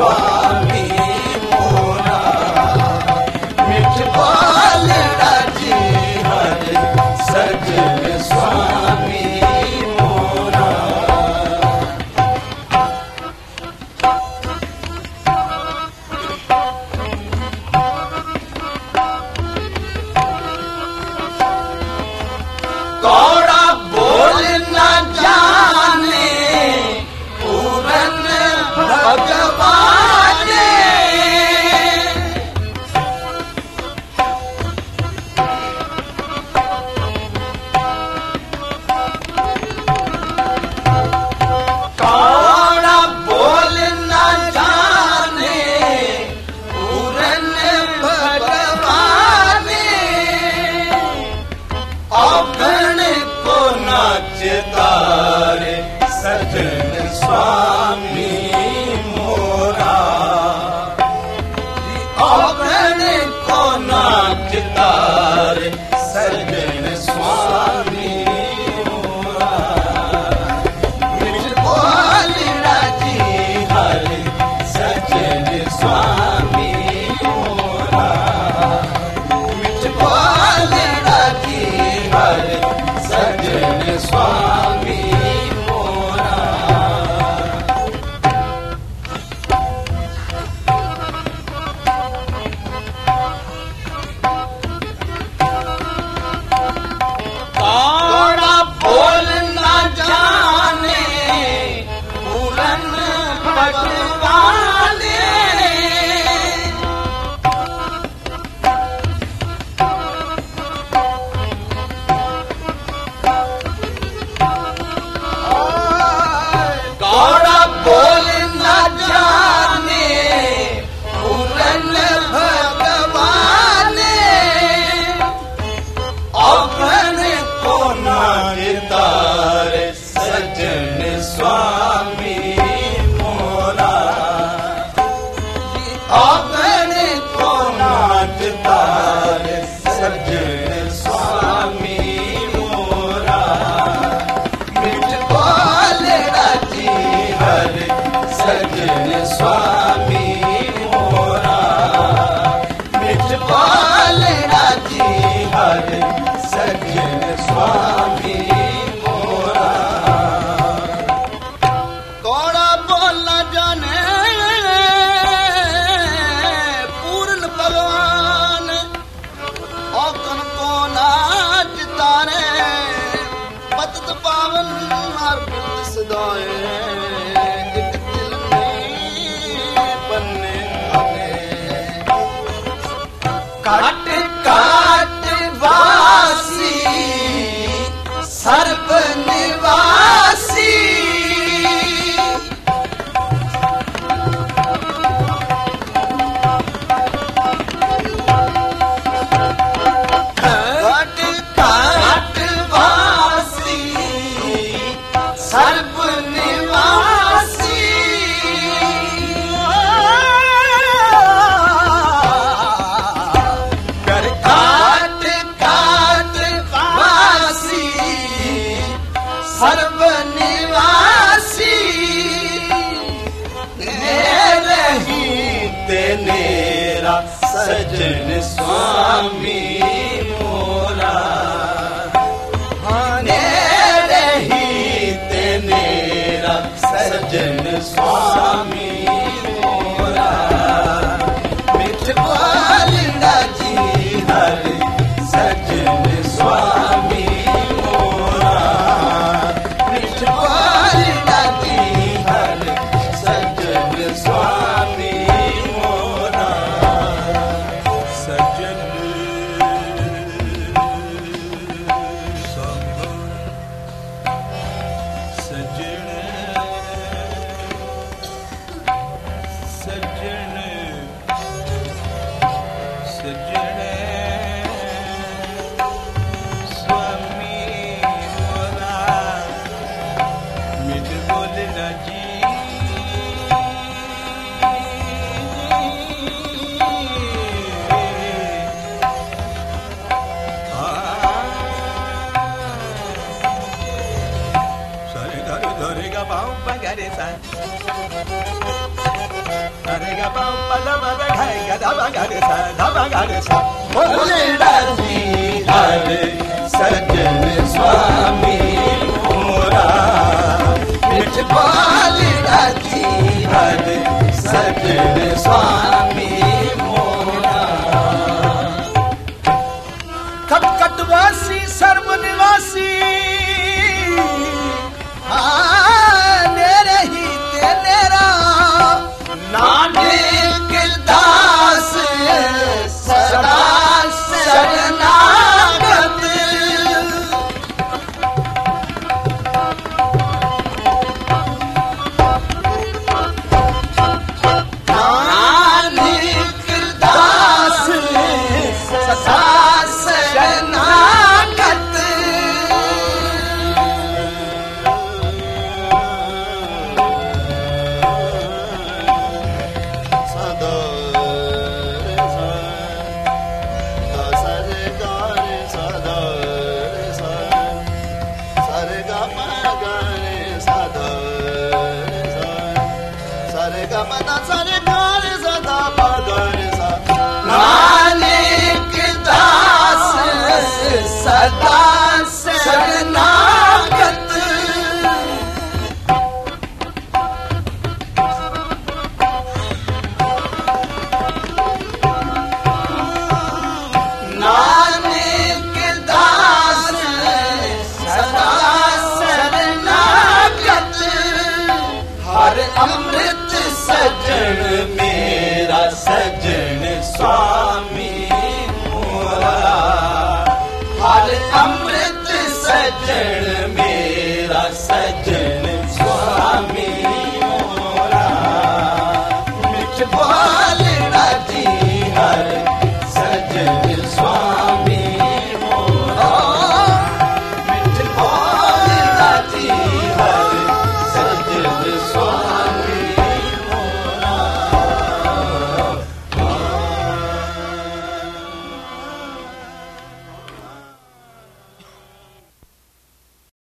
स्वामी मोरा मिठ बोलड़ा जी हर सजन स्वामी मोरा। कौड़ा बोल न जाने पूरन भगवान कौड़ा बोल न जाने पूरन भगवान औगण को नाचतारे सजन स्वामी मोरा औगण को नाचतारे सजन स्वामी मोरा मिठ बोलड़ा जी हर सजन स्वामी मोरा मिठ बोलड़ा जी हर सजन स्वामी मोरा। कौड़ा बोल न जाने पूरन भगवान कौड़ा बोल न जाने पूरन भगवान औगण को नाचतारे सजन स्वामी मोरा औगण को नाचतारे सजन स्वामी मोरा मिठ बोलड़ा जी हर सजन स्वामी मोरा मिठ बोलड़ा जी हर सजन स्वामी मोरा। कौड़ा बोल न जाने पूर्ण भगवान औगण को नाचतारे पतित पावन अर्पित सदाए एक दिल में बनने लगे काट काट वासी सर्व निवासी काट काट वासी सर्व निवासी कर काट काट वासी सर्व निवासी रही तेनेरा सजन स्वामी मोरा रही तेनेरा सजन स्वामी मोरा मिठ बोलड़ा जी हर सजन स्वामी मोरा मिठ बोलड़ा जी हर सजन स्वामी मोरा सजन धरेगा गा पाऊ पगरे सा अरे गा पाऊ पदा मद ढाई गा दबा गरे सा बोले जी हर सज्जन स्वामी